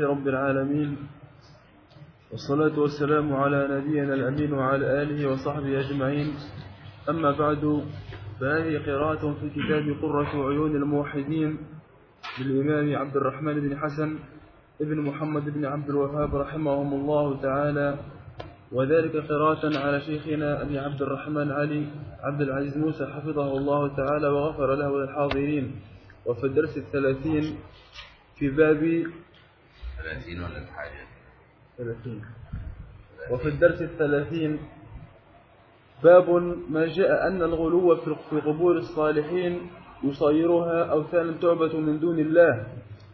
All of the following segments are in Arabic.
رب العالمين، والصلاة والسلام على نبينا الأمين وعلى آله وصحبه أجمعين. أما بعد، فهذه قراءة في كتاب قرة عيون الموحدين للإمام عبد الرحمن بن حسن ابن محمد بن عبد الوهاب رحمهم الله تعالى، وذلك قراءة على شيخنا أبي عبد الرحمن علي عبد العزيز موسى حفظه الله تعالى وغفر له وللحاضرين. وفي الدرس 30 في باب 30 ولا الحاجة 30 وفي الدرس 30 باب ما جاء أن الغلو في قبور الصالحين يصيرها أوثانا تعبد من دون الله.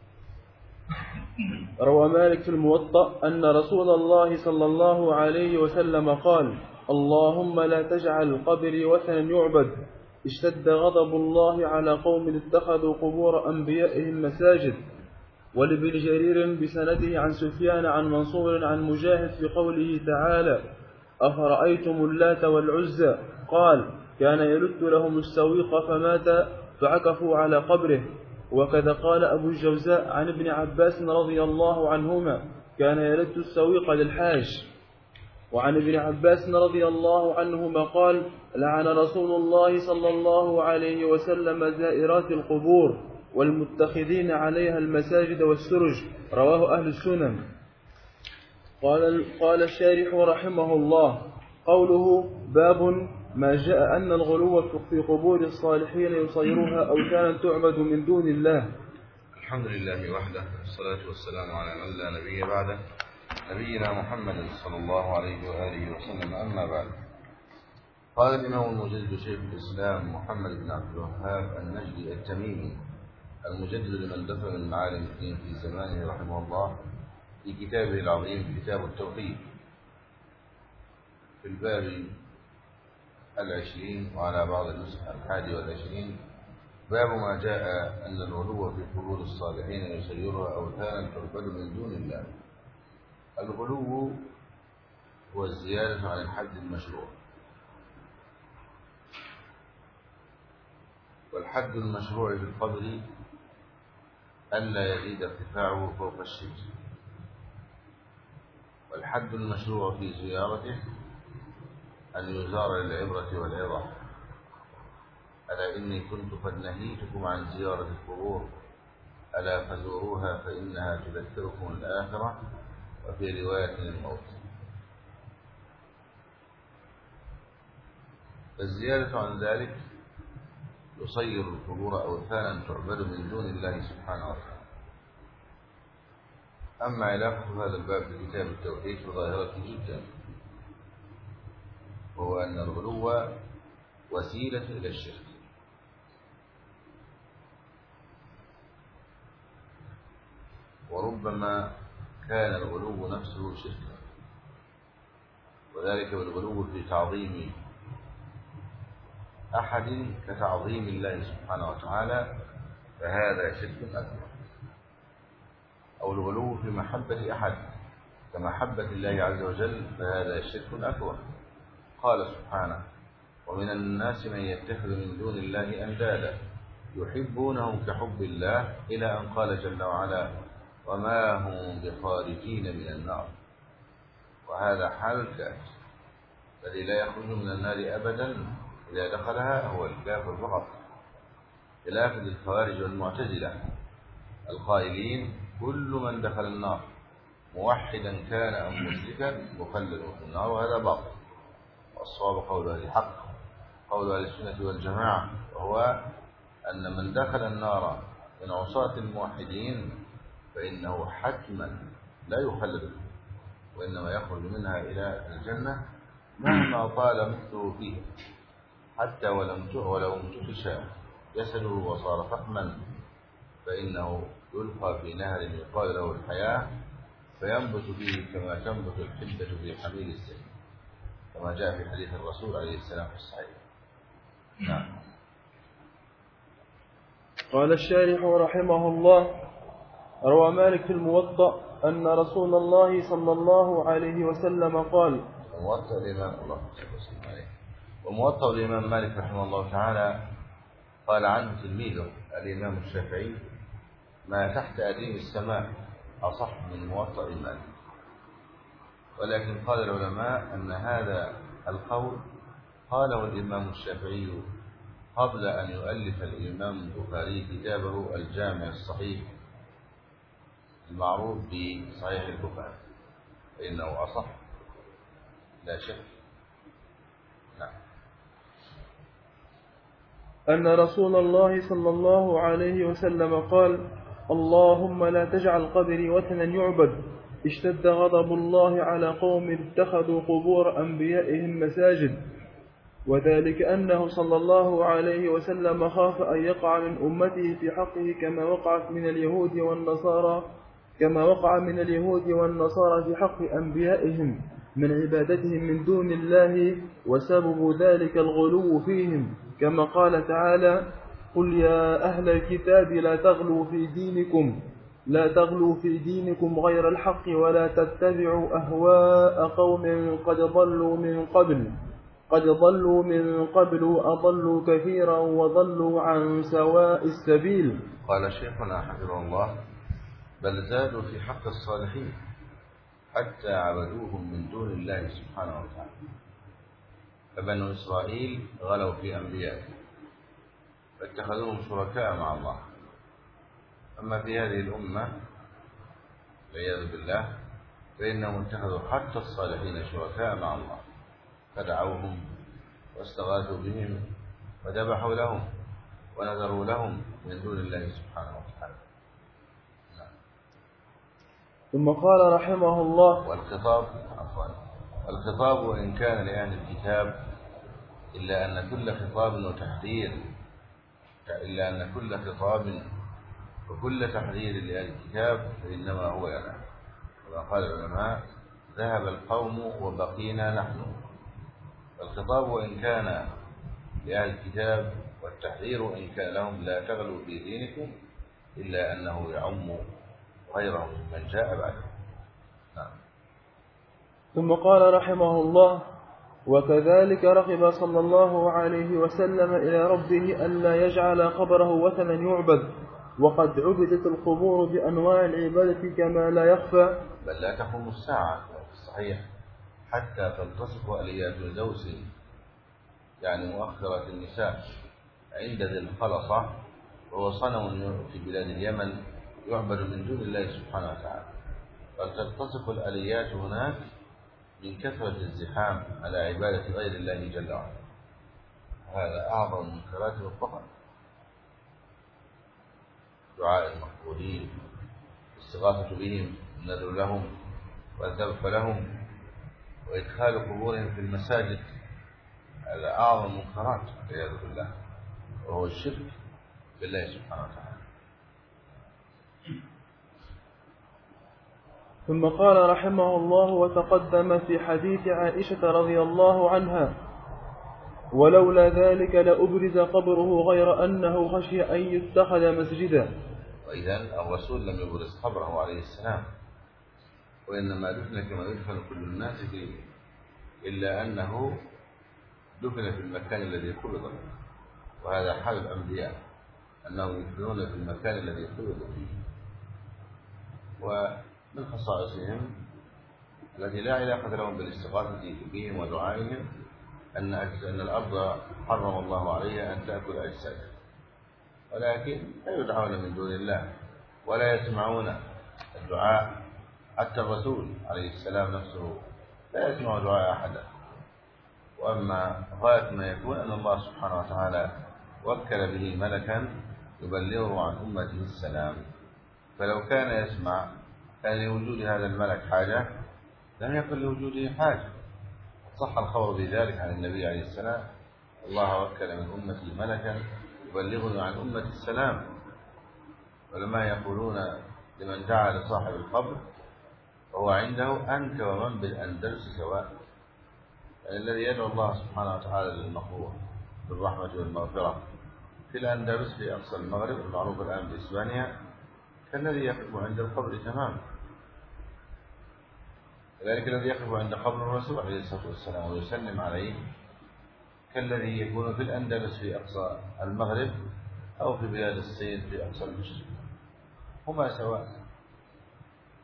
روى مالك في الموطأ أن رسول الله صلى الله عليه وسلم قال: اللهم لا تجعل قبري وثنا يعبد. اشتد غضب الله على قوم اتخذوا قبور أنبيائهم مساجد. ولابن جرير بسنده عن سفيان عن منصور عن مجاهد في قوله تعالى: أفرأيتم اللات والعزى؟ قال: كان يلت لهم السويق فمات فعكفوا على قبره. وكذا قال أبو الجوزاء عن ابن عباس رضي الله عنهما: كان يلت السويق للحاج. وعن ابن عباس رضي الله عنهما قال: لعن رسول الله صلى الله عليه وسلم زائرات القبور والمتخذين عليها المساجد والسرج. رواه أهل السنن. قال الشارح رحمه الله: قوله باب ما جاء أن الغلو في قبور الصالحين يصيرها أوثانا تعبد من دون الله. الحمد لله وحده، والصلاة والسلام على من لا نبي بعده، نبينا محمد صلى الله عليه وآله وسلم. أما بعد، قال الإمام المجدد شيخ الإسلام محمد بن عبد الوهاب النجدي التميمي المجدد لمن دفن المعالم الدين في زمانه رحمه الله في كتابه العظيم كتاب التوحيد في الباب 20 وعلى بعض النسخ 21: باب ما جاء أن الغلو في قبور الصالحين يسيرها أوثانا تعبد من دون الله. الغلو هو الزيادة عن الحد المشروع، والحد المشروع في القبر ألا يزيد ارتفاعه فوق الشبر، والحد المشروع في زيارته أن يزار للعبرة والعظة. ألا إني كنت قد نهيتكم عن زيارة القبور، ألا فزوروها فإنها تذكركم الآخرة، وفي رواية الموت. فالزيادة عن ذلك يصير القبور أوثانا تعبد من دون الله سبحانه وتعالى. أما علاقة هذا الباب بكتاب التوحيد فظاهرة جدا، وهو أن الغلو وسيلة إلى الشرك، وربما كان الغلو نفسه شركا، وذلك بالغلو في تعظيم أحد كتعظيم الله سبحانه وتعالى، فهذا شرك أكبر. أو الغلو في محبة أحد كمحبة الله عز وجل، فهذا شرك أكبر. قال سبحانه: ومن الناس من يتخذ من دون الله أندادا يحبونهم كحب الله، إلى أن قال جل وعلا: وما هم بخارجين من النار. وهذا حال الكافر الذي لا يخرج من النار أبدا إذا دخلها، هو الكافر فقط، خلافا للخوارج والمعتزلة القائلين: كل من دخل النار موحدا كان أم مشركا مخلد في النار، وهذا باطل. والصواب قول أهل الحق، قول أهل السنة والجماعة، وهو أن من دخل النار من عصاة الموحدين فإنه حتما لا يخلد، وإنما يخرج منها إلى الجنة مهما طال مكثه فيه، حتى ولو انتفش جسده وصار فحما، فإنه يلقى في نهر يقال له الحياة، فينبت فيه كما تنبت الحبة في حميل السيل، كما جاء في حديث الرسول عليه السلام في الصحيح. نعم. قال الشارح رحمه الله: روى مالك في الموطأ أن رسول الله صلى الله عليه وسلم قال: وموطأ الإمام مالك رحمه الله تعالى قال عنه تلميذه الإمام الشافعي: ما تحت أديم السماء أصح من موطأ مالك. ولكن قال العلماء أن هذا القول قاله الإمام الشافعي قبل أن يؤلف الإمام البخاري كتابه الجامع الصحيح المعروف بصحيح البخاري، فإنه أصح لا شك. نعم. أن رسول الله صلى الله عليه وسلم قال: اللهم لا تجعل قبري وثنا يعبد، اشتد غضب الله على قوم اتخذوا قبور أنبيائهم مساجد. وذلك أنه صلى الله عليه وسلم خاف أن يقع من أمته في حقه كما وقع من اليهود والنصارى في حق أنبيائهم من عبادتهم من دون الله، وسبب ذلك الغلو فيهم، كما قال تعالى: قل يا أهل الكتاب لا تغلوا في دينكم غير الحق ولا تتبعوا أهواء قوم قد ضلوا من قبل أضلوا كثيرا وضلوا عن سواء السبيل. قال شيخنا حفظه الله: بل زادوا في حق الصالحين حتى عبدوهم من دون الله سبحانه وتعالى، فبنو إسرائيل غلوا في أنبيائهم فاتخذوهم شركاء مع الله. أما في هذه الأمة والعياذ بالله فإنهم اتخذوا حتى الصالحين شركاء مع الله، فدعوهم واستغاثوا بهم وذبحوا لهم ونذروا لهم من دون الله سبحانه وتعالى. ثم قال رحمه الله: والخطاب وإن كان لأهل الكتاب إلا أن كل خطاب وكل تحذير لأهل الكتاب فإنما هو لنا. كما قال العلماء: ذهب القوم وبقينا نحن. الخطاب وإن كان لأهل الكتاب والتحذير إن كان لهم لا تغلوا في دينكم، إلا أنه يعم غيرهم من جاء بعده. نعم. ثم قال رحمه الله: وكذلك رغب صلى الله عليه وسلم إلى ربه ألا يجعل قبره وثنا يعبد، وقد عبدت القبور بأنواع العبادة كما لا يخفى. بل لا تقوم الساعة في الصحيح حتى تلتصق آليات زوس، يعني مؤخرة النساء، عند ذي الخلصة، وهو صنم في بلاد اليمن يعبد من دون الله سبحانه وتعالى. فتلتصق الآليات هناك من كثرة الزحام على عبادة غير الله جل وعلا. هذا أعظم المنكرات والخطأ. دعاء المقبولين، الاستغاثة بهم، النذر لهم والذبح لهم، وإدخال قبورهم في المساجد، هذا أعظم المنكرات والعياذ بالله، وهو الشرك بالله سبحانه وتعالى. ثم قال رحمه الله: وتقدم في حديث عائشة رضي الله عنها: ولولا ذلك لأبرز قبره غير أنه خشي أن يتخذ مسجدا. وإذن الرسول لم يبرز قبره عليه السلام، وإنما دفن كما يدفن كل الناس فيه، إلا أنه دفن في المكان الذي قبض، وهذا حال الأنبياء أنهم يدفنون في المكان الذي قبض فيه. ومن خصائصهم التي لا علاقة لهم بالاستغاثة بهم ودعائهم أن الأرض حرم الله عليها أن تأكل أجسادها، ولكن لا يدعون من دون الله ولا يسمعون الدعاء. حتى الرسول عليه السلام نفسه لا يسمع دعاء أحدا. وأما غاية ما يكون أن الله سبحانه وتعالى وكل به ملكا يبلغه عن أمته السلام، فلو كان يسمع كان لوجود هذا الملك حاجة، لم يكن لوجوده حاجة. صح الخبر بذلك عن النبي عليه السلام: الله وكل من أمتي ملكا يبلغني عن أمة السلام. ولما يقولون لمن دعا لصاحب القبر وهو عنده: أنت ومن بالأندلس سواء. يعني الذي يدعو الله سبحانه وتعالى للمقبور بالرحمة والمغفرة في الأندلس في أقصى المغرب المعروف الآن بإسبانيا كالذي يقف عند القبر تماما. كذلك الذي يقف عند قبر الرسول عليه الصلاة والسلام ويسلم عليه كالذي يكون في الأندلس في أقصى المغرب أو في بلاد الصين في أقصى المشرق، هما سواء.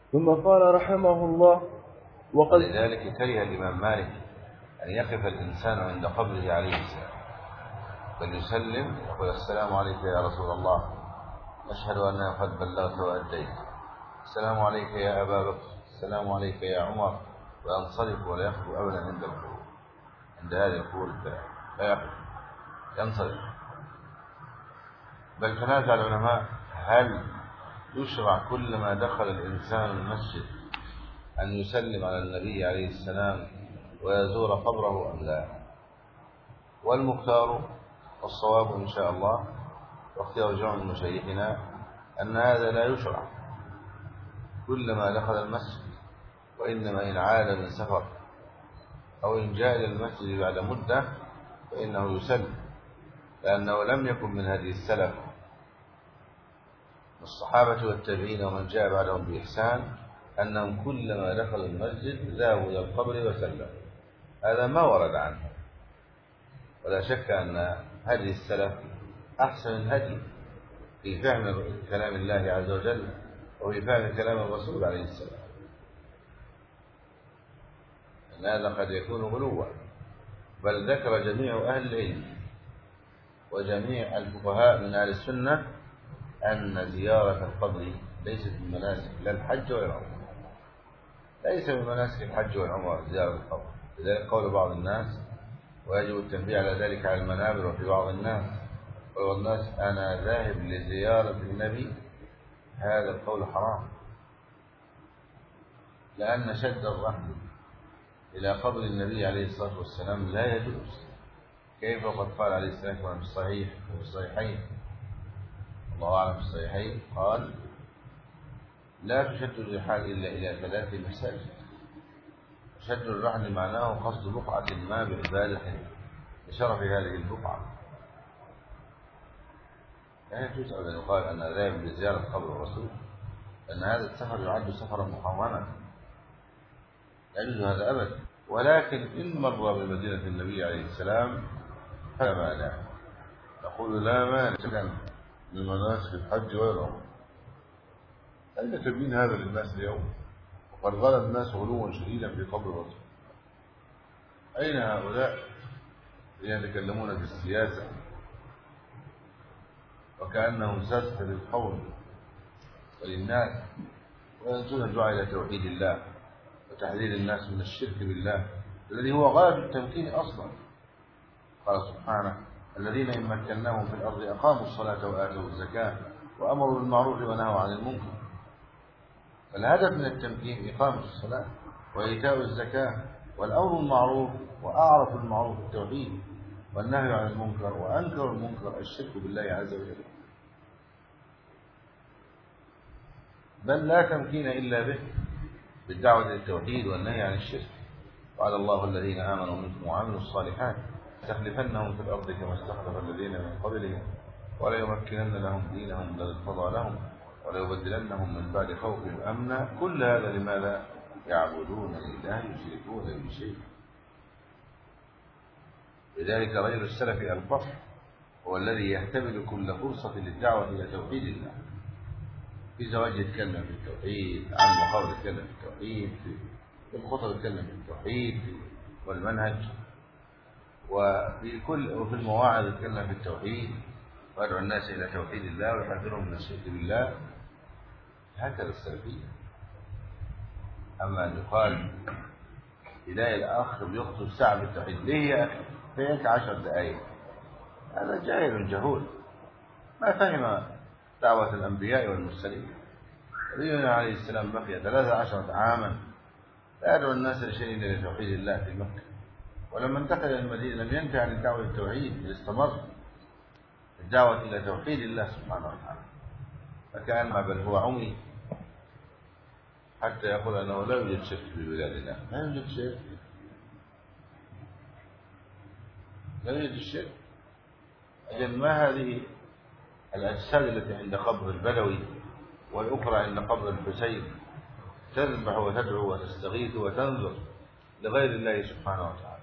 ثم قال رحمه الله: وقد ولذلك كره الإمام مالك أن يقف الإنسان عند قبره عليه السلام، بل يسلم يقول: السلام عليك يا رسول الله، أشهد أنك قد بلغت وأديت، السلام عليك يا أبا بكر، السلام عليك يا عمر، وينصرف ولا يخطو أبدا عند القبور. عند هذه القبور لا يقف، ينصرف. بل تنازع العلماء: هل يشرع كلما دخل الإنسان المسجد أن يسلم على النبي عليه السلام ويزور قبره أم لا؟ والمختار والصواب إن شاء الله واختيار جمع من مشايخنا أن هذا لا يشرع كلما دخل المسجد، وإنما إن عاد من سفر أو إن جاء إلى المسجد بعد مدة فإنه يسلم، لأنه لم يكن من هدي السلف الصحابة والتابعين ومن جاء بعدهم بإحسان أنهم كلما دخل المسجد ذهبوا إلى القبر وسلموا. هذا ما ورد عنه، ولا شك أن هدي السلف أحسن الهدي في فهم كلام الله عز وجل وفي فهم كلام الرسول عليه السلام. أن هذا قد يكون غلوا، بل ذكر جميع أهل العلم وجميع الفقهاء من أهل السنة أن زيارة القبر ليست من مناسك لا الحج ولا العمرة، ليس من مناسك الحج والعمرة زيارة القبر. لذلك قول بعض الناس، ويجب التنبيه على ذلك على المنابر وفي بعض الناس، قول الناس: أنا ذاهب لزيارة النبي، هذا القول حرام، لأن شد الرحل إلى قبر النبي عليه الصلاة والسلام لا يجوز. كيف وقد قال عليه السلام في الصحيح وفي الصحيحين، الله أعلم في الصحيحين، قال: لا تشد الرحال إلا إلى 3 مساجد. شد الرحل معناه قصد بقعة ما بعبادة لشرف هذه البقعة. لا يجوز أن يقال أنا ذاهب لزيارة قبر الرسول، لأن هذا السفر يعد سفرا محرما، لا يجوز هذا أبدا. ولكن إن مر بمدينة النبي عليه السلام فلا مانع، نقول لا مانع من مناسك الحج والعمرة. أين تبين هذا للناس اليوم؟ وقد غلى الناس غلوا شديدا في قبر الرسول. أين هؤلاء الذين يتكلمون في السياسة وكأنهم ساسة للقول وللناس، وينسون الدعاء إلى توحيد الله وتحذير الناس من الشرك بالله الذي هو غاية التمكين أصلا. قال سبحانه: الذين إن مكناهم في الأرض أقاموا الصلاة وآتوا الزكاة وأمروا بالمعروف ونهوا عن المنكر. فالهدف من التمكين إقامة الصلاة وإيتاء الزكاة والأمر بالمعروف، وأعرف المعروف التوحيد، والنهي عن المنكر وأنكر المنكر الشرك بالله عز وجل. بل لا تمكين إلا به، بالدعوة إلى التوحيد والنهي عن الشرك. وعلى الله الذين آمنوا منكم وعملوا الصالحات استخلفنهم في الأرض كما استخلف الذين من قبلهم وليمكنن لهم دينهم الذي ارتضى لهم وليبدلنهم من بعد خوفهم أمنا. كل هذا لماذا؟ يعبدون لا يشركون به شيئا. لذلك رجل السلف الفصل هو الذي يهتبل كل فرصة للدعوة إلى توحيد الله. في زواج يتكلم في التوحيد، عن المقاول يتكلم في التوحيد، في الخطب يتكلم في التوحيد والمنهج، وفي المواعظ يتكلم في التوحيد ويدعو الناس إلى توحيد الله ويحذرهم من الشرك بالله. هكذا السلفية. أما أن يقال إلهي الآخر بيخطب ساعة بالتوحيد، ليه يا أخي؟ فيك 10 دقائق. هذا جاهل جهول ما فهم دعوة الأنبياء والمرسلين. نبينا عليه السلام بقي 13 عاما لا يدعو الناس لشيء إلا لتوحيد الله في مكة، ولما انتقل إلى المدينة لم ينتهي عن الدعوة للتوحيد، بل استمر الدعوة إلى توحيد الله سبحانه وتعالى. فكأنما بل هو عمي حتى يقول أنه لا يوجد شرك في بلادنا. لا يوجد شرك، لا يوجد الشرك. إذن ما هذه الأجساد التي عند قبر البدوي والأخرى عند قبر الحسين تذبح وتدعو وتستغيث وتنذر لغير الله سبحانه وتعالى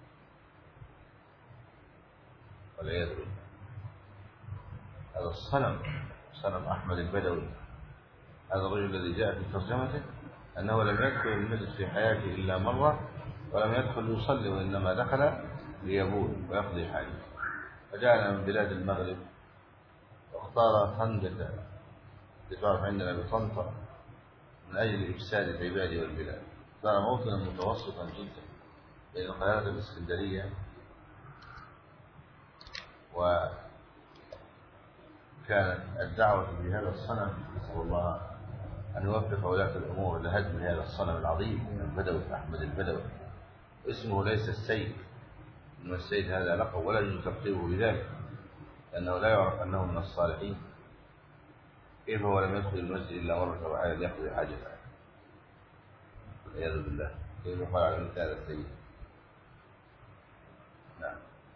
والعياذ بالله؟ هذا الصنم، صنم أحمد البدوي هذا الرجل الذي جاء في ترجمته أنه لم يدخل المسجد في حياته إلا مرة، ولم يدخل يصلي وإنما دخل ليبول ويقضي حاجته. فجاءنا من بلاد المغرب واختار طنجة تعرف عندنا بطنطا من أجل إفساد العباد والبلاد. صار موطنا متوسطا جدا بين القاهرة والإسكندرية، وكانت الدعوة بهذا الصنم نسأل الله أن يوفق ولاة الأمور لهدم هذا الصنم العظيم البدوي أحمد البدوي. اسمه ليس السيد، إن السيد هذا لقب ولا يجوز تلقيبه بذلك لأنه لا يعرف أنه من الصالحين. كيف هو لم يدخل المسجد إلا مرة واحدة ليقضي حاجته؟ والعياذ بالله. كيف يقال على مثل هذا السيد؟ نعم.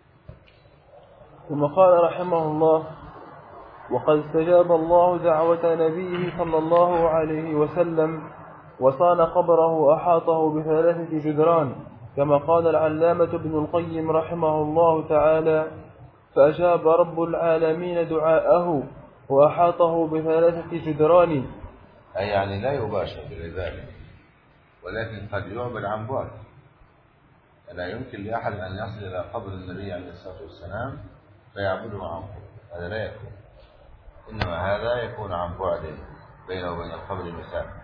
ثم قال رحمه الله: وقد استجاب الله دعوة نبيه صلى الله عليه وسلم وصان قبره وأحاطه بثلاثة جدران، كما قال العلامة ابن القيم رحمه الله تعالى: فأجاب رب العالمين دعاءه وأحاطه بثلاثة جدران. أي يعني لا يباشر بالعبادة، ولكن قد يعبد عن بعد. لا يمكن لأحد أن يصل إلى قبر النبي عليه الصلاة والسلام فيعبده عن بعد، هذا لا يكون. إنما هذا يكون عن بعد بينه وبين القبر مسافة.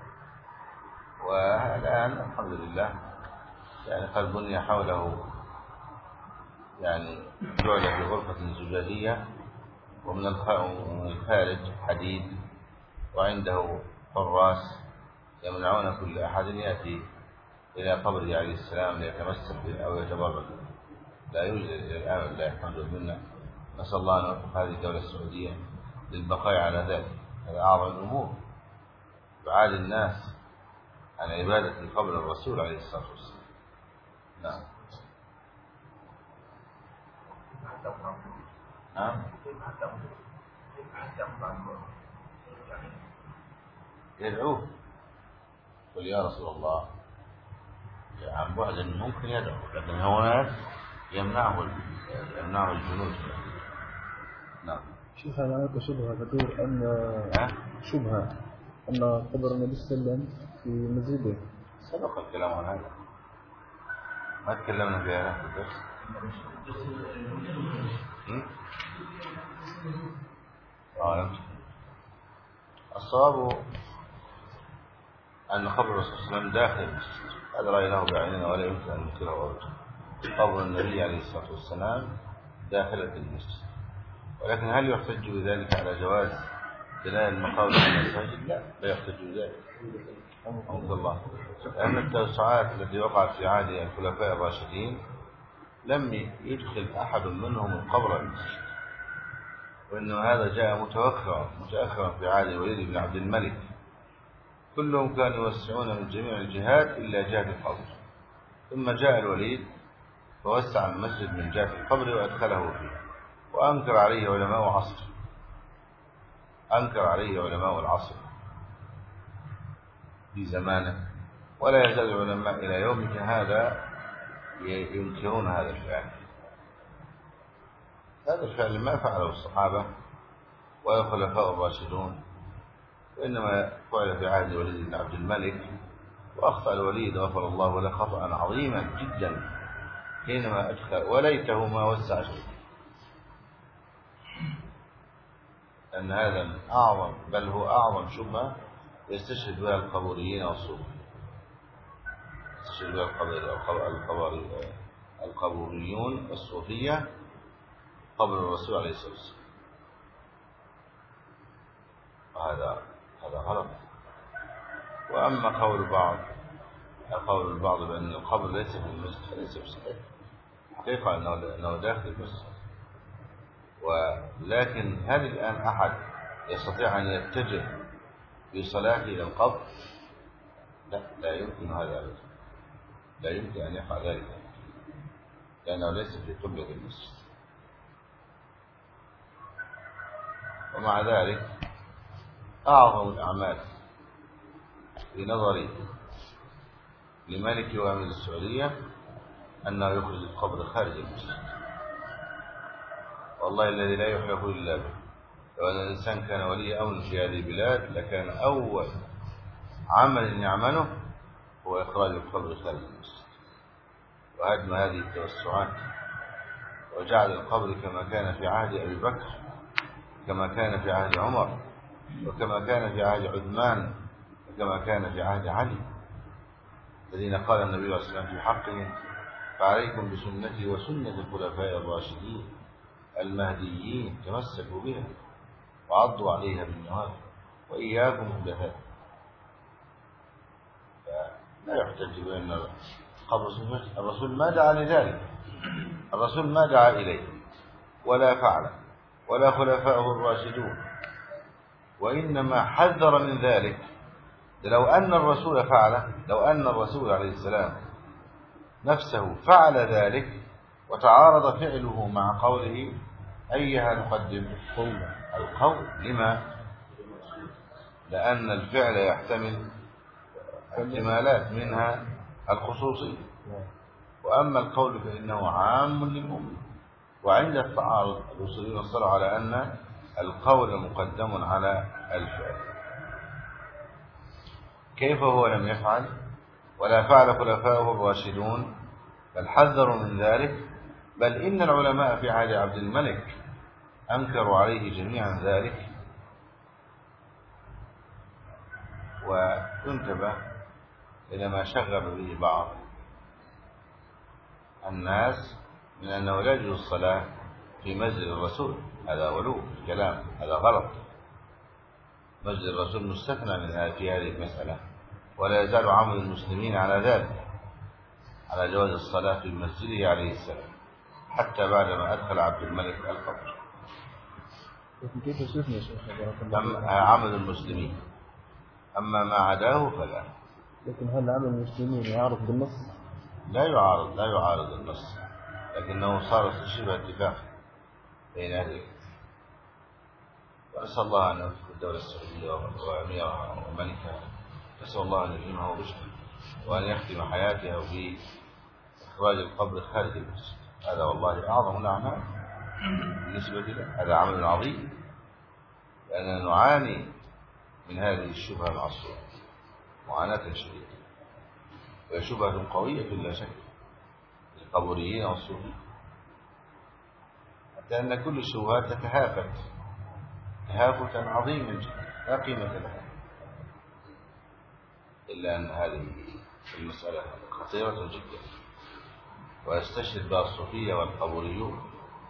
والآن الحمد لله يعني قد بني حوله، يعني جعل في غرفة زجاجية، ومن الخارج حديد، وعنده حراس يمنعون كل أحد يأتي إلى قبره عليه السلام ليتمسك به أو يتبرك. لا يوجد إلى الآن لا الحمد لله. نسأل الله أن يوفق هذه الدولة السعودية للبقاء على ذلك. هذا أعظم الأمور، بعاد الناس عن عبادة قبر الرسول عليه الصلاة والسلام. نعم. نعم. يدعوه، قل يا رسول الله عن بعد ممكن يدعو، لكن هناك يمنعه الجنود. نعم. شيخ أنا هناك شبهة تدور أن قبر النبي صلى الله عليه وسلم في مسجده. سبق الكلام عن هذا، ما تكلمنا في هذا في الدرس. الصواب أن قبر الرسول صلى الله عليه وسلم داخل المسجد، هذا رأيناه بعيننا ولا يمكن أن ننكره أبدا. قبر النبي عليه الصلاة والسلام داخلة المسجد، ولكن هل يحتج بذلك على جواز بناء المقابر في المساجد؟ لا يحتج بذلك. الحمد لله. لأن التوسعات التي وقعت في عهد الخلفاء الراشدين لم يدخل أحد منهم القبر المسجد، وإنما هذا جاء متأخرا في عهد الوليد بن عبد الملك. كلهم كانوا يوسعون من جميع الجهات إلا جهة القبر، ثم جاء الوليد فوسع المسجد من جهة القبر وأدخله فيه، وأنكر عليه علماء العصر في زمانه، ولا يزال العلماء إلى يومك هذا ينكرون هذا الفعل. هذا الفعل ما فعله الصحابة ولا الخلفاء الراشدون، وإنما فعل في عهد الوليد بن عبد الملك، وأخطأ الوليد غفر الله له خطأ عظيما جدا حينما أدخل، وليته ما وسع شيء، أن هذا من أعظم، بل هو أعظم شبهة يستشهد بها القبوريين والصوفية. يستشهد بها القبوريون والصوفية قبر الرسول عليه الصلاة والسلام، وهذا غلط. وأما قول البعض بأن القبر ليس في المسجد فليس بصحيح، حقيقة أنه داخل المسجد. ولكن هل الآن أحد يستطيع أن يتجه بصلاته إلى القبر؟ لا يمكن هذا أبدا، لا يمكن أن يفعل ذلك، لأنه ليس في قبلة المسجد. ومع ذلك أعظم الأعمال في نظري لملك وأمير السعودية أنه يخرج القبر خارج المسجد، والله الذي لا يحلف إلا به. لو أن الإنسان كان ولي أمر في هذه البلاد لكان أول عمل يعمله هو إخراج القبر خارج المسجد وهدم هذه التوسعات وجعل القبر كما كان في عهد أبي بكر، كما كان في عهد عمر، وكما كان في عهد عثمان، وكما كان في عهد علي، الذين قال النبي صلى الله عليه وسلم في حقهم: فعليكم بسنتي وسنة الخلفاء الراشدين المهديين تمسكوا بها وعضوا عليها بالنواجذ وإياكم محدثات. لا يحتج بأن قبر الرسول ما دعا لذلك، الرسول ما دعا إليه ولا فعل ولا خلفاءه الراشدون، وإنما حذر من ذلك. لو أن الرسول فعله، لو أن الرسول عليه السلام نفسه فعل ذلك وتعارض فعله مع قوله أيها نقدم؟ القول. لما؟ لأن الفعل يحتمل احتمالات منها الخصوصية، وأما القول فإنه عام للأمة. وعند التعارض الأصوليون صلوا على أن القول مقدم على الفعل. كيف هو لم يفعل ولا فعل خلفاؤه الراشدون، بل حذروا من ذلك، بل إن العلماء في عهد عبد الملك أنكروا عليه جميعا ذلك. وانتبه إلى ما شغب به بعض الناس من أنه لا يجوز الصلاة في مسجد الرسول، هذا غلو في الكلام، هذا غلط. مسجد الرسول مستثنى من في هذه المسألة، ولا يزال عمل المسلمين على ذلك، على جواز الصلاة في مسجده عليه السلام حتى بعدما أدخل عبد الملك القبر. لكن كيف يشوفنا يا شيخ؟ عمل المسلمين، أما ما عداه فلا. لكن هل عمل المسلمين يعارض بالنص؟ لا يعارض النص، لكنه صار شبه اتفاق بين أهل. ونسأل الله أن يوفق الدولة السعودية وأميرها وملكها، نسأل الله أن يلهمها رشدا وأن يختم حياتها في إخراج القبر خارج المسجد. هذا والله أعظم الأعمال بالنسبة له، هذا عمل عظيم، لأننا نعاني من هذه الشبهة العصرية معاناة شديدة، وهي شبهة قوية لا شك للقبوريين والصوفيين، حتى أن كل الشبهات تتهافت تهافتا عظيما جدا لا قيمة لها، إلا أن هذه المسألة خطيرة جدا ويستشهد بها الصوفية والقبوريون.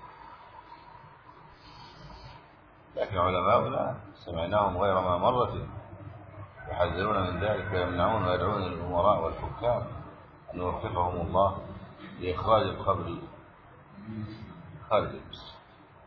لكن علماؤنا سمعناهم غير ما مرة يحذرون من ذلك ويمنعون ويدعون للأمراء والحكام أن يوفقهم الله لإخراج القبر خارج المسجد.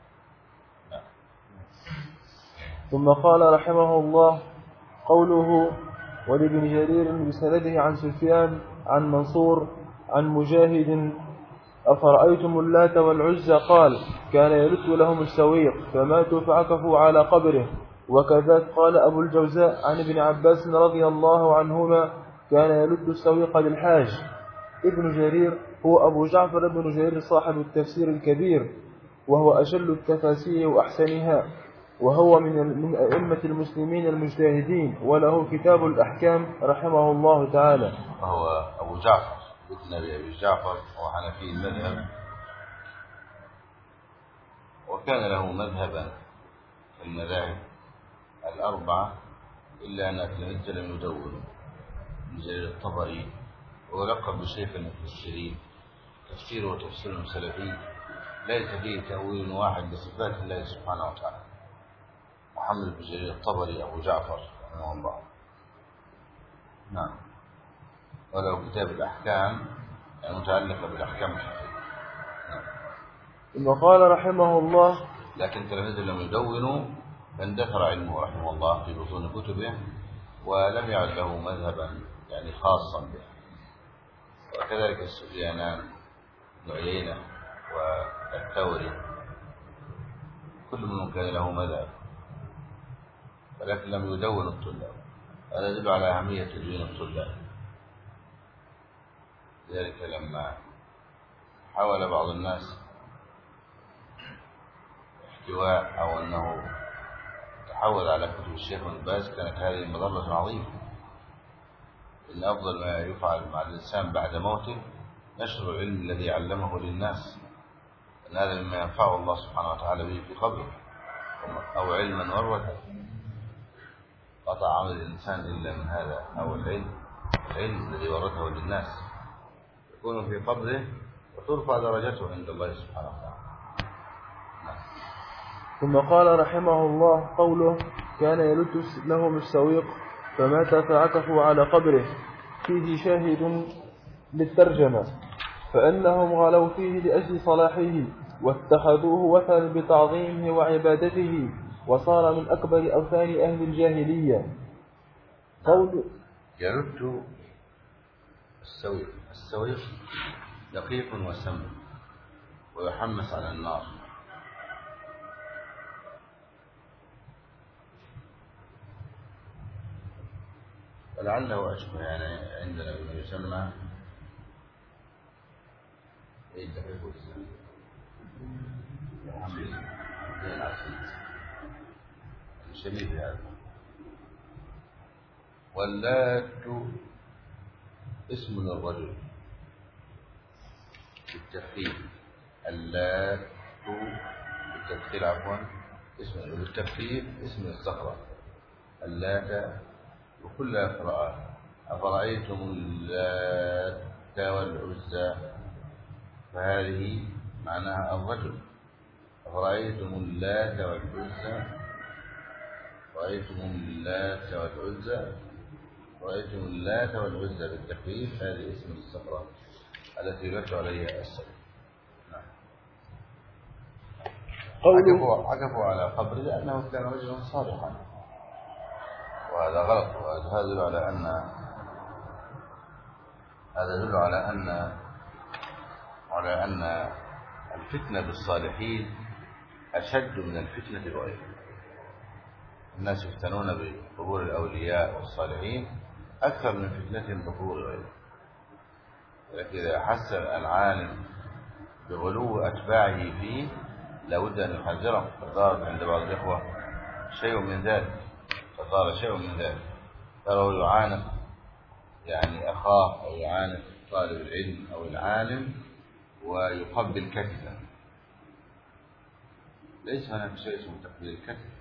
ثم قال رحمه الله: قوله: ولابن جرير بسنده عن سفيان عن منصور عن مجاهد: أفرأيتم اللات والعزى؟ قال: كان يلت لهم السويق فماتوا فعكفوا على قبره. وكذلك قال أبو الجوزاء عن ابن عباس رضي الله عنهما: كان يلت السويق للحاج. ابن جرير هو أبو جعفر بن جرير صاحب التفسير الكبير، وهو أجل التفاسير وأحسنها، وهو من أئمة المسلمين المجتهدين، وله كتاب الأحكام رحمه الله تعالى. وهو أبو جعفر ابن أبي جعفر وحنفي المذهب، وكان له مذهبا في المذاهب الأربعة، إلا أن أتلمذ لم يدون من جرير الطبري، ولقب بشيخ المفسرين، تفسيره تفسير سلفي ليس فيه تأويل واحد لصفات الله سبحانه وتعالى. محمد بن جرير الطبري أبو جعفر رحمه الله. نعم. وله كتاب الأحكام المتعلقة بالأحكام الحقيقية. نعم. ثم قال رحمه الله: لكن تلاميذه لم يدونوا، فاندثر علمه رحمه الله في بطون كتبه، ولم يعد له مذهبا يعني خاصا به. وكذلك السفيانان بن عيينة والثوري كل منهم كان له مذهب، ولكن لم يدون الطلاب. هذا يدل على أهمية تدوين الطلاب. لذلك لما حاول بعض الناس احتواء أو أنه تعود على كتب الشيخ ابن باز كانت هذه مضرة عظيمة. إن أفضل ما يفعل مع الإنسان بعد موته نشر العلم الذي علمه للناس، أن هذا مما ينفعه الله سبحانه وتعالى به في قبره، أو علما ورثه قطع عمل الإنسان إلا من هذا، أو العلم الذي ورثه للناس يكون في قبره وترفع درجته عند الله سبحانه وتعالى. ثم قال رحمه الله: قوله كان يلت لهم السويق فمات فعكفوا على قبره فيه شاهد للترجمة، فأنهم غلوا فيه لأجل صلاحه واتخذوه وثنا بتعظيمه وعبادته، وصار من أكبر أوثان أهل الجاهلية. قول يلت السويق دقيق وسم ويحمس على النار، ولعله أشبه يعني عندنا بما يسمى الدقيق والسم شبيه هذا. واللات اسم للرجل بالتفخيم، اللات بالتفخيم عفوا اسم بالتفخيم اسم الصخرة اللات، وكلها قراءات. أفرأيتم اللات والعزى، فهذه معناها الرجل. أفرأيتم اللات والعزى، رأيتم اللات والعزى، رأيتم اللات والعزى بالتخفيف، هذه اسم الصخرة التي يلت عليها السبب. نعم. عكفوا على قبر لأنه كان رجلا صالحا، وهذا غلط. وهذا يدل على أن الفتنة بالصالحين أشد من الفتنة بغيرهم. الناس يفتنون بقبور الأولياء والصالحين أكثر من فتنتهم بقبور غيرهم. ولكن إذا حس العالم بغلو أتباعه فيه لابد أن يحذره. فصار عند بعض الإخوة شيء من ذلك، فلو يعانق يعني أخاه أو يعانق طالب العلم أو العالم ويقبل كتفه. ليس هناك شيء اسمه تقبيل الكتف،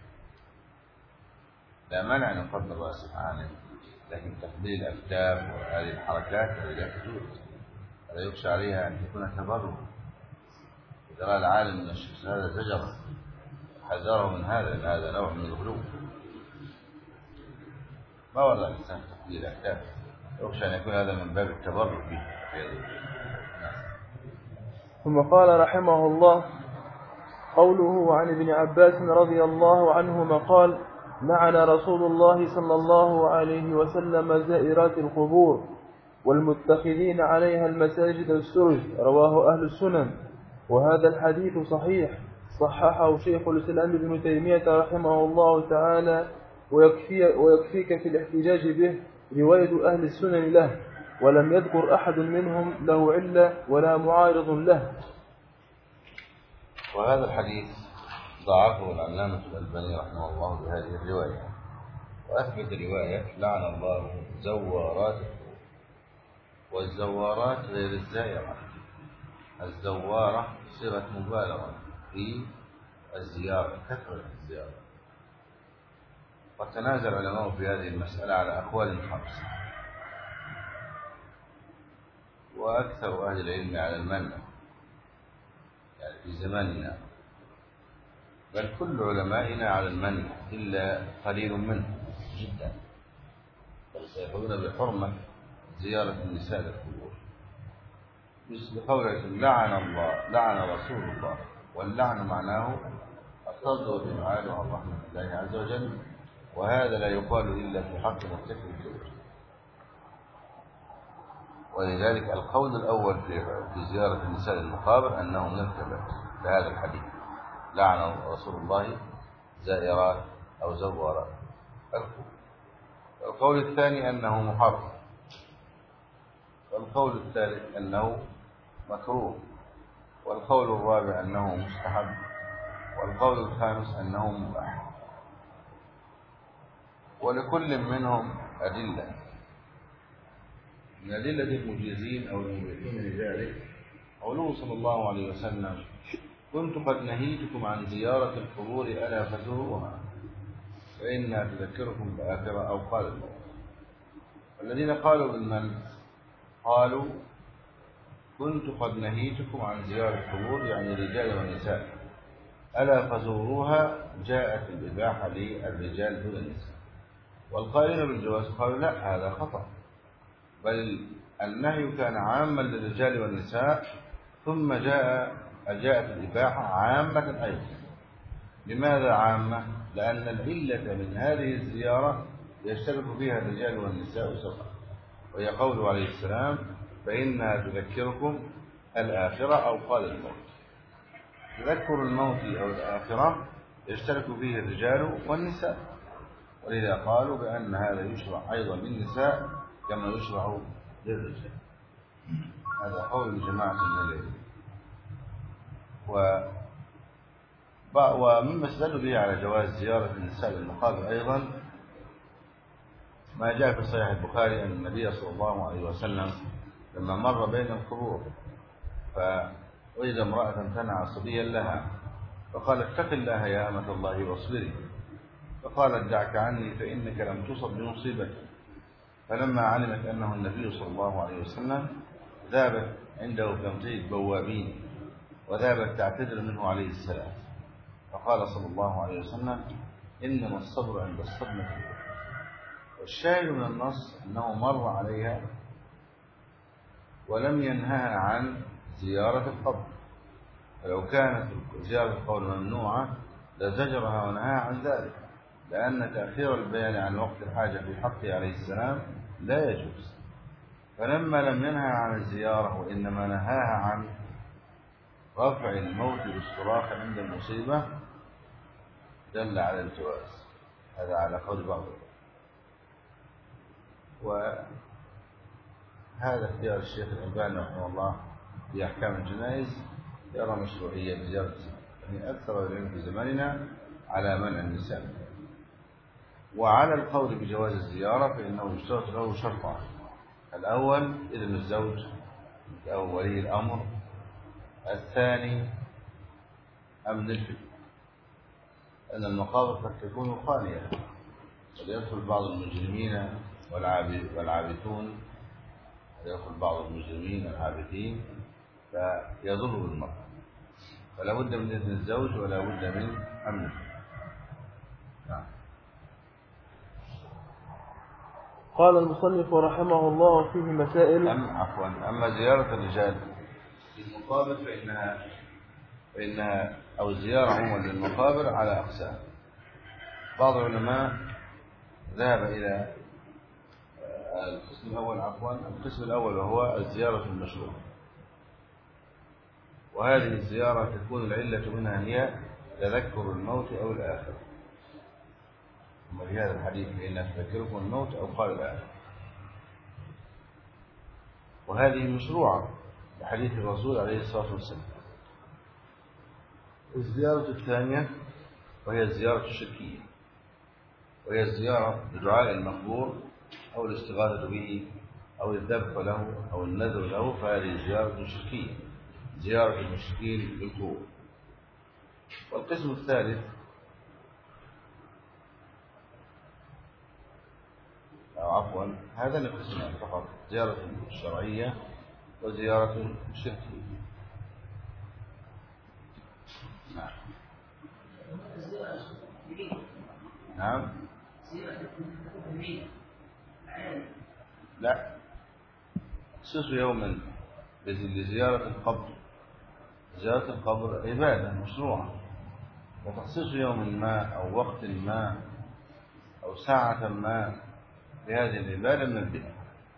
لا مانع أن يقبل رأس العالم، لكن تقبيل الأكتاف وهذه الحركات لا تجوز، هذا يخشى عليها أن تكون تبرج. إذا رأى العالم من الشخص هذا زجره حذره من هذا، لأن هذا نوع من الغلو. ما ورد الإنسان تقبيل الأكتاف، يخشى أن يكون هذا من باب التبرج به. ثم قال رحمه الله: قوله عن ابن عباس رضي الله عنهما قال: لعن رسول الله صلى الله عليه وسلم زائرات القبور والمتخذين عليها المساجد السرج، رواه أهل السنن. وهذا الحديث صحيح، صححه شيخ الإسلام ابن تيمية رحمه الله تعالى، ويكفيك في الاحتجاج به رواية أهل السنن له، ولم يذكر أحد منهم له علة ولا معارض له. وهذا الحديث ضعفه العلامة الألباني رحمه الله بهذه الرواية، وأثبت رواية لعن الله زوارات القبور. والزوارات غير الزائرة، الزوارة صيغة مبالغة في الزيارة، كثرة الزيارة. وتنازل العلماء في هذه المسألة على أقوال 5، وأكثر أهل العلم على المنع يعني في زماننا، بل كل علمائنا على المنع إلا قليل منهم جدا، بل سيقولون بحرمة زيارة النساء للقبور، مثل قوله لعن رسول الله. واللعن معناه الطرد والإبعاد عن رحمة الله عز وجل، وهذا لا يقال إلا في حق مرتكب الكبير. ولذلك القول الأول في زيارة النساء للمقابر أنه من الكبائر بهذا الحديث، لعن رسول الله زائرات أو زوارات. القول الثاني أنه محرم، والقول الثالث أنه مكروه، والقول الرابع أنه مستحب، والقول الخامس أنه مباح. ولكل منهم أدلة. من أدلة المجيزين أو المبيحين لذلك قوله صلى الله عليه وسلم: كنت قد نهيتكم عن زيارة القبور ألا فزوروها فإنها تذكركم بآخرة أو قال الموت. والذين قالوا بالمنع قالوا: كنت قد نهيتكم عن زيارة القبور يعني الرجال والنساء ألا فزوروها، جاءت الإباحة للرجال دون النساء. والقائلين بالجواز قالوا: لا، هذا خطأ، بل النهي كان عاما للرجال والنساء ثم جاءت الإباحة عامة أيضا. لماذا عامة؟ لأن العلة من هذه الزيارة يشترك فيها الرجال والنساء سواء، وهي قوله عليه السلام: فإنها تذكركم الآخرة أو قال الموت. تذكر الموت أو الآخرة يشترك فيه الرجال والنساء، ولذا قالوا بأن هذا يشرع أيضا للنساء كما يشرع للرجال. هذا قول جماعة من العلم. ومما استدلوا به على جواز زيارة النساء للمقابر أيضا ما جاء في صحيح البخاري أن النبي صلى الله عليه وسلم لما مر بين القبور فوجد امرأة تنعى صبيا لها فقال: اتق الله يا أمة الله واصبري. فقالت: دعك عني فإنك لم تصب بمصيبتي. فلما علمت أنه النبي صلى الله عليه وسلم ذهبت عنده كمطيب بوابين وذهبت تعتذر منه عليه السلام. فقال صلى الله عليه وسلم: إنما الصبر عند الصدمة. والشاهد من النص أنه مر عليها ولم ينهها عن زيارة القبر، فلو كانت زيارة القبر ممنوعة لزجرها ونهاها عن ذلك، لأن تأخير البيان عن وقت الحاجة في حقه عليه السلام لا يجوز. فلما لم ينهى عن الزيارة وإنما نهاها عن رفع الموت بالصراخ عند المصيبة دل على الجواز. هذا على قول بعض. وهذا اختيار الشيخ الألباني رحمه الله في أحكام الجنائز، يرى مشروعية زيارة يعني أكثر العلم في زماننا على منع النساء. وعلى القول بجواز الزيارة فإنه يشترط له شرطان: الأول إذن الزوج أو ولي الأمر، الثاني أمن الفتنة، أن المقابر قد تكون خالية ويدخل بعض المجرمين والعابثون، يدخل بعض المجرمين والعابثين فيضر بالمرء، فلا بد من إذن الزوج ولا بد من أمن الفتنة. نعم. قال المصنف رحمه الله فيه مسائل. أما زيارة الرجال للمقابر فإنها أو الزيارة عموما للمقابر على أقسام. بعض العلماء ذهب إلى القسم الأول وهو الزيارة المشروعة، وهذه الزيارة تكون العلة منها هي تذكر الموت أو الآخرة، وفي هذا الحديث فإنها تذكركم الموت أو قال الآخرة، وهذه مشروعة بحديث الرسول عليه الصلاة والسلام. الزيارة الثانية وهي الزيارة الشركية، وهي الزيارة بدعاء المقبور أو الاستغاثة به أو الذبح له أو النذر له، فهذه زيارة شركية، زيارة المشركين بالقبور. والقسم الثالث هذا القسم فقط: زيارة الشرعية وزيارة الشركية. نعم. لا، تخصيص يوما لزيارة القبر، زيارة القبر عبادة مشروعة، وتخصيص يوم ما أو وقت ما أو ساعة ما لهذه العبادة من البدع.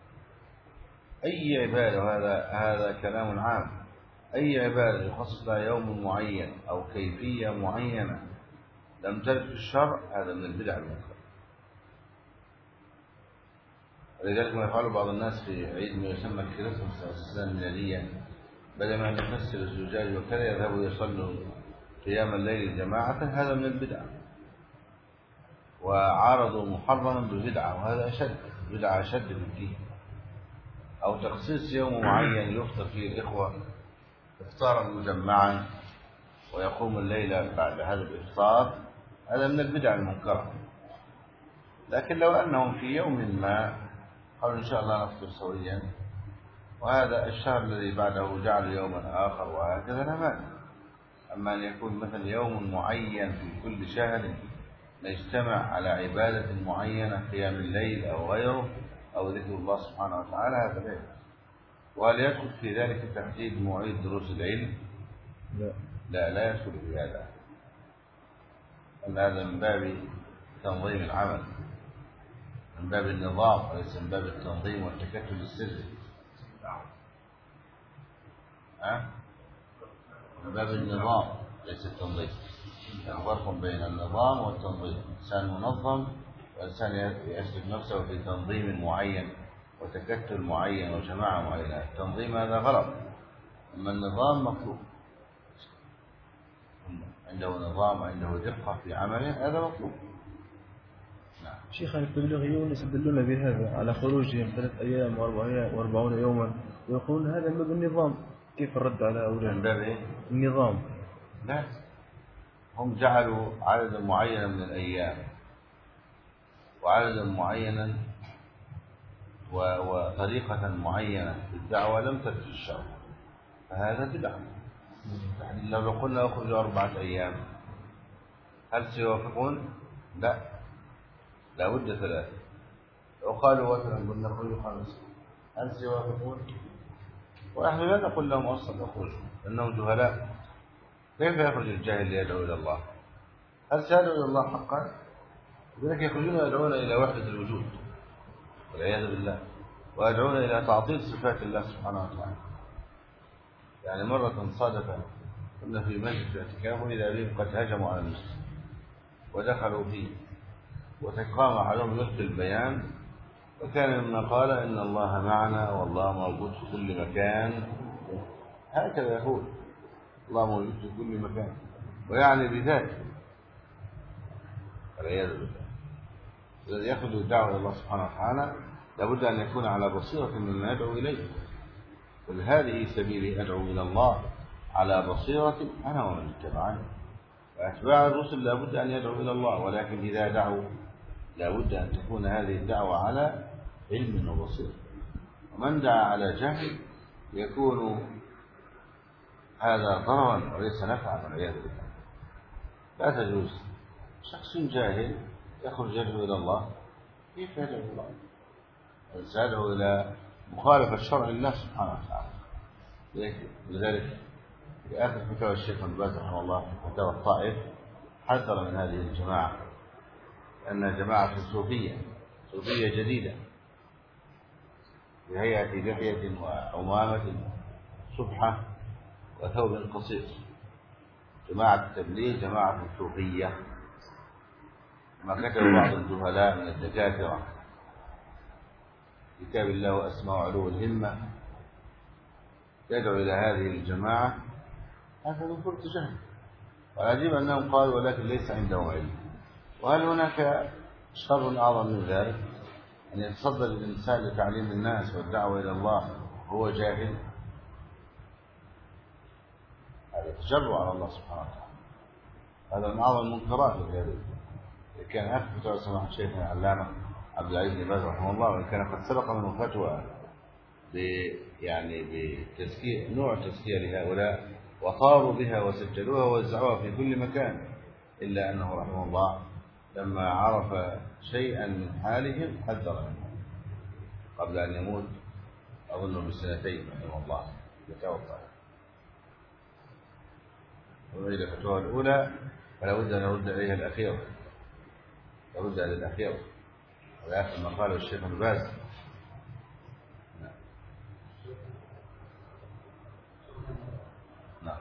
أي عبادة، وهذا كلام عام، أي عبادة يخصص لها يوم معين أو كيفية معينة لم ترد في الشرع هذا من البدع المنكرة. ولذلك ما يفعله بعض الناس في عيد ما يسمى الكريسماس أو السنة الميلادية، بدل ما يفسر الزجاج وكذا يذهبوا يصلوا قيام الليل جماعة، هذا من البدع. وعارضوا محرما ببدعة، وهذا أشد، بدعة أشد في الدين. أو تخصيص يوم معين يفطر فيه الإخوة إفطارا مجمعا ويقوم الليلة بعد هذا الإفطار، هذا من البدع المنكرة. لكن لو أنهم في يوم ما قالوا إن شاء الله نفطر سويا، وهذا الشهر الذي بعده جعل يوما آخر وهكذا، لا مانع. أما أن يكون مثلا يوم معين في كل شهر نجتمع على عبادة معينة، قيام الليل أو غيره أو ذكر الله سبحانه وتعالى، هذا لا يجوز. وهل يدخل في ذلك تحديد مواعيد دروس العلم؟ لا يدخل في هذا، أن هذا من باب تنظيم العمل، من باب النظام وليس من باب التنظيم والتكتل السري. من باب النظام ليس التنظيم. فرق بين النظام والتنظيم. إنسان منظم وإنسان يسلك نفسه في تنظيم معين وتكتل معين وجماعة معينة. التنظيم هذا غلط، أما النظام مطلوب. عنده نظام وعنده دقة في عمله، هذا مطلوب. نعم. شيخ التبليغيون يستدلون بهذا على خروجهم 3 أيام و40 يوما، ويقولون هذا من باب النظام. كيف الرد على أولئك؟ من باب النظام. لا، هم جعلوا عددا معينا من الأيام وعددا معينا وطريقة معينة في الدعوة لم ترد في الشرع، فهذا بدعة. لو قلنا أخرجوا 4 أيام هل سيوافقون؟ لا بد 3. لو قالوا مثلا قلنا أخرجوا 5 هل سيوافقون؟ ونحن لا نقول لهم أصلا أخرجوا، لأنهم جهلاء. كيف يخرج الجاهل ليدعو إلى الله؟ هل سيدعو إلى الله حقا؟ لذلك يخرجون يدعون إلى وحدة الوجود والعياذ بالله، ويدعون إلى تعطيل صفات الله سبحانه وتعالى. يعني مرة صادف كنا في مسجد في اعتكاف، وإذا بهم قد هجموا على المسجد ودخلوا فيه، وتقام عليهم يلقي البيان، وكان مما قال إن الله معنا والله موجود في كل مكان. هكذا يقول الله موجود في كل مكان، ويعني بذلك والعياذ بالله. الذي يخرج الدعوة إلى الله سبحانه وتعالى لابد أن يكون على بصيرة مما يدعو إليه. قل هذه سبيلي أدعو إلى الله على بصيرة أنا ومن اتبعني. وأتباع الرسل لابد أن يدعو إلى الله، ولكن إذا دعوا لابد أن تكون هذه الدعوة على علم وبصيرة. ومن دعا على جهل يكون هذا ضررا وليس نفعا والعياذ بالله. لا تجوز شخص جاهل يخرج يدعو إلى الله. كيف يدعو إلى الله؟ سيدعو إلى مخالفة شرع الله سبحانه وتعالى. لذلك في آخر فتاوى الشيخ ابن باز رحمه الله في فتاوى الطائف حذر من هذه الجماعة، أنها جماعة صوفية جديدة بهيئة لحية وعمامة صبحة وثوب قصير. جماعة التبليغ جماعة صوفية، ما كتب بعض الجهلاء من الدكاترة كتاب الله وأسماء علو الهمة يدعو إلى هذه الجماعة، هذا من فرط جهل. والعجيب أنهم قالوا ولكن ليس عندهم علم. وهل هناك شر أعظم من ذلك أن يتصدر الإنسان لتعليم الناس والدعوة إلى الله وهو جاهل؟ هذا تجرؤ على الله سبحانه وتعالى، هذا من أعظم المنكرات الجاهلية. كان أخذ فتوى سماحة شيخنا العلامة عبد العزيز بن باز رحمه الله، وإن كان قد سبق منه فتوى يعني بتزكية نوع تزكية لهؤلاء وطاروا بها وسجلوها ووزعوها في كل مكان، إلا أنه رحمه الله لما عرف شيئا من حالهم حذر منه قبل أن يموت، أظن ب2 رحمه الله فتاوى الطائف. وإلى الفتوى الأولى فلا بد أن نرد إليها الأخيرة، لابد إلى الأخيرة، وآخر ما قاله الشيخ ابن باز. نعم.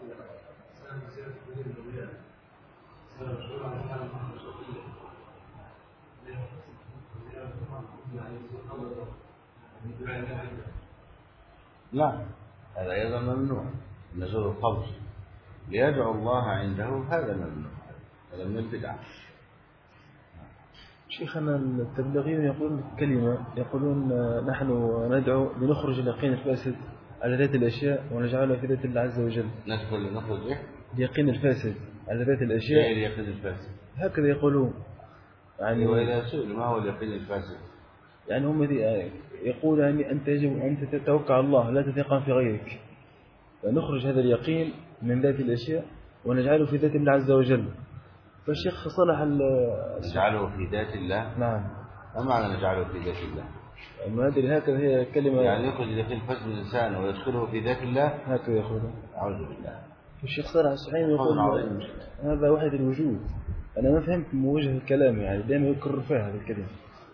لا، هذا أيضا ممنوع. نزول القبر ليدعو الله عنده هذا ممنوع، هذا من البدع. شيخنا التبليغيون يقولون كلمة، يقولون نحن ندعو لنخرج اليقين الفاسد على ذات الأشياء ونجعلها في ذات الله عز وجل. نخرج إيه؟ اليقين الفاسد على ذات الأشياء. إيه اليقين الفاسد؟ هكذا يقولون. يعني وإذا سئل ما هو اليقين الفاسد؟ يعني هم يقول يعني أنت يجب أن تتوكل على الله لا تثق في غيرك، فنخرج هذا اليقين من ذات الأشياء ونجعله في ذات الله عز وجل. فالشيخ صلح نجعله في ذات الله. نعم. ما معنى نجعله في ذات الله؟ ما أدري، هكذا هي كلمة. يعني يخرج اليقين الفاسد من الإنسان ويدخله في ذات الله. هكذا يقولون. أعوذ بالله. الشيخ صالح السحيمي يقول هذا وحدة الوجود. أنا ما فهمت من وجه الكلام، يعني دائما يكرر فيها هذا الكلام.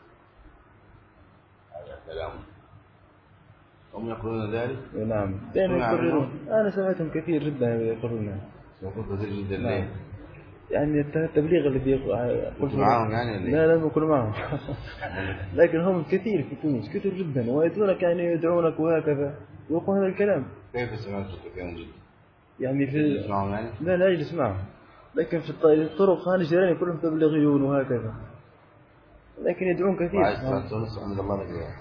هذا كلام هم يقولون ذلك؟ نعم دائما يكررون. أنا سمعتهم كثير جدا يقولون. يقول كثير جدا ليه؟ يعني التبليغ الذي قلت معهم يعني لا بقول معهم لكن هم كثير في تونس كثير جدا ويأتونك يعني يدعونك وهكذا ويقولون هذا الكلام. كيف سمعت كثيرا جدا؟ يعني في معهم يعني؟ لا أجلس معهم، لكن في الطرق هاني جيراني كلهم تبليغيون وهكذا، لكن يدعون كثير. عايز تونس عند الله رجال.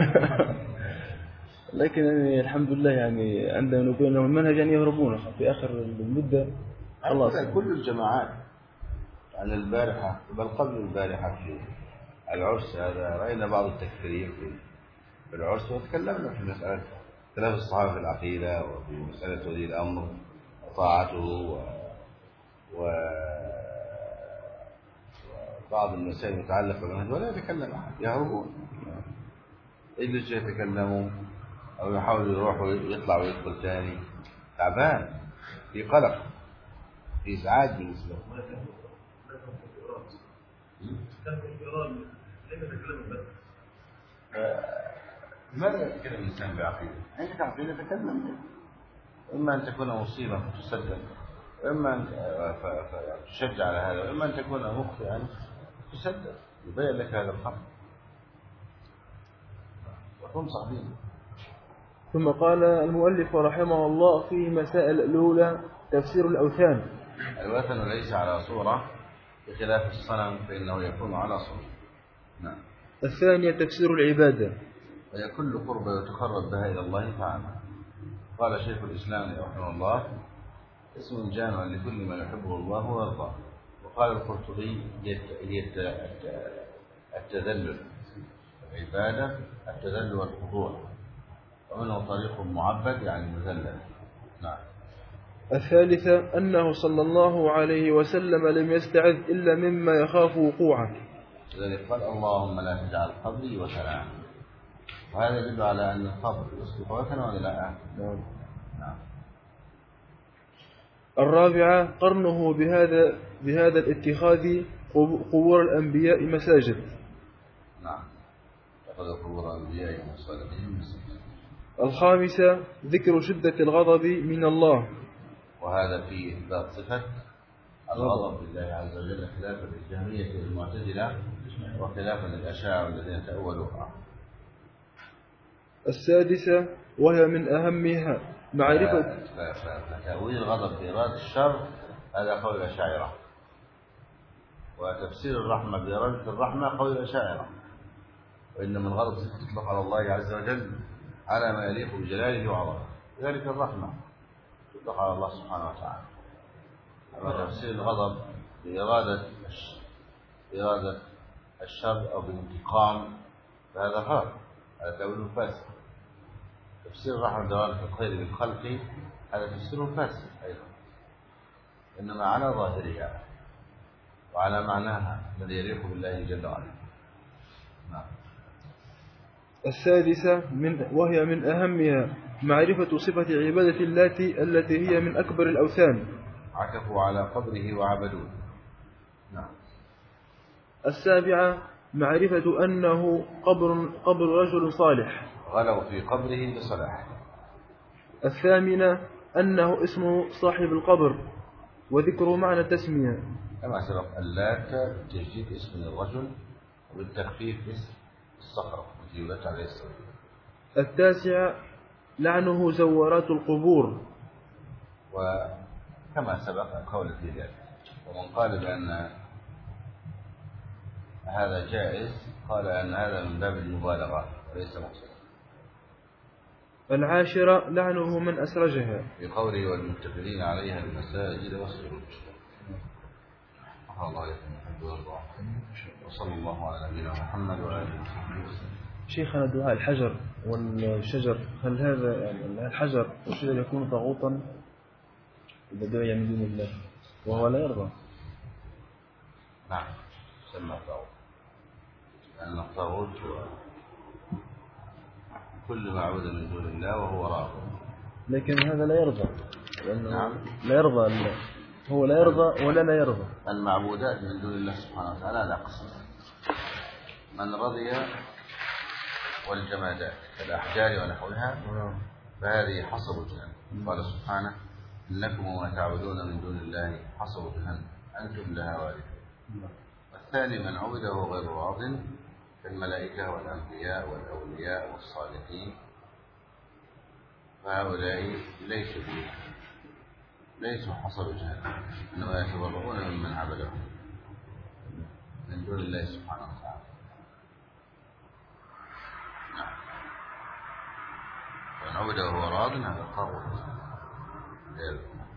لكن يعني الحمد لله يعني عندما نقول لهم المنهج يعني يهربون في آخر المدة خلاص. كل الجماعات يعني البارحة بل قبل البارحة في العرس هذا رأينا بعض التكفيرين في العرس، وتكلمنا في مسألة خلاف الصحابة في العقيدة وفي مسألة ولي الأمر وطاعته وبعض المسائل المتعلقة بالمنهج، ولا يتكلم أحد، يهربون يجلس يتكلموا أو يحاول يروح ويطلع ويدخل ثاني، تعبان في قلق في إزعاج بالنسبة له. لماذا يتكلم الإنسان بعقيدة؟ عندك عقيدة تكلم، إما أن تكون مصيبة فتسدد، وإما أن تشجع على هذا، وإما أن تكون مخطئا تسدد، يبين لك هذا الحق وتنصح به. ثم قال المؤلف رحمه الله في مسائل الأولى تفسير الأوثان. الوثن ليس على صورة بخلاف الصنم فإنه يكون على صورة. نعم. الثانية تفسير العبادة، وهي كل قربة يتقرب بها إلى الله تعالى. قال شيخ الإسلام رحمه الله اسم جامع لكل ما يحبه الله ويرضاه. وقال القرطبي هي التذلل، العبادة التذلل والخضوع، ومنه طريق معبد يعني مذلل. نعم. الثالثة أنه صلى الله عليه وسلم لم يستعذ إلا مما يخاف وقوعه، لذلك قال اللهم لا تجعل قبري وثنا، وهذا يدل على أن القبر يصبح وثنا ولا لا؟ نعم. الرابعة قرنه بهذا الاتخاذ قبور الأنبياء مساجد. نعم. اتخذ قبور الأنبياء وصالحين مساجد. الخامسة ذكر شدة الغضب من الله، وهذا في إثبات صفة الغضب لله عز وجل خلافا للجهمية والمعتزلة وخلافا للأشاعرة الذين تأولوها. السادسة وهي من أهمها معرفة تأويل الغضب بإرادة الشر، هذا قول الأشاعرة، وتفسير الرحمة بإرادة الرحمة قول الأشاعرة، وإنما الغضب تطلق على الله عز وجل على ما يليق بجلاله وعظمته، ذلك الرحمة تطلق على الله سبحانه وتعالى. أما تفسير الغضب بإرادة الشر أو بالانتقام فهذا غلط، هذا تأويل فاسد. تفسير الرحمة بإرادة الخير بالخلق هذا تفسير فاسد أيضا، إنما على ظاهرها وعلى معناها الذي يليق بالله جل وعلا. نعم. السادسة وهي من أهمها معرفة صفة عبادة التي هي من أكبر الأوثان، عكفوا على قبره وعبدوه. نعم. السابعة معرفة أنه قبر رجل صالح، غلوا في قبره بصلاح. الثامنة أنه اسم صاحب القبر وذكر معنى تسمية، كما سبق اللات تجديد اسم الرجل وبالتخفيف اسم الصخرة التي يولد عليه السلام. التاسعة لعنه زوارات القبور، وكما سبق القول في ذلك. ومن قال بأن هذا جائز، قال أن هذا من باب المبالغة وليس مقصودا. العاشرة لعنه من أسرجها، بقوله والمتخذين عليها المساجد والسرج. الله يحب ويرضى. وصلى الله على نبينا محمد وعلى آله وصحبه وسلم. شيخنا دعاء الحجر والشجر، هل هذا يعني الحجر والشجر يكون طاغوتا إذا دعي من دون الله وهو لا يرضى؟ نعم سمى الطاغوت، لأن الطاغوت هو كل معبود من دون الله وهو راض. لكن هذا لا يرضى، نعم لا يرضى الله، هو لا يرضى ولا لا يرضى. المعبودات من دون الله سبحانه وتعالى لا قسم، من رضي والجمادات كالأحجار ونحوها فهذه حصب جهنم. قال سبحانه إنكم وما تعبدون من دون الله حصب جهنم أنتم لها واردون. والثاني من عبده غير راض كالملائكة والأنبياء والأولياء والصالحين، فهؤلاء ليسوا حصب جهنم، إنما يتبرؤون ممن عبدهم من دون الله سبحانه وتعالى. من عبده وهو راض هذا الطاغوت.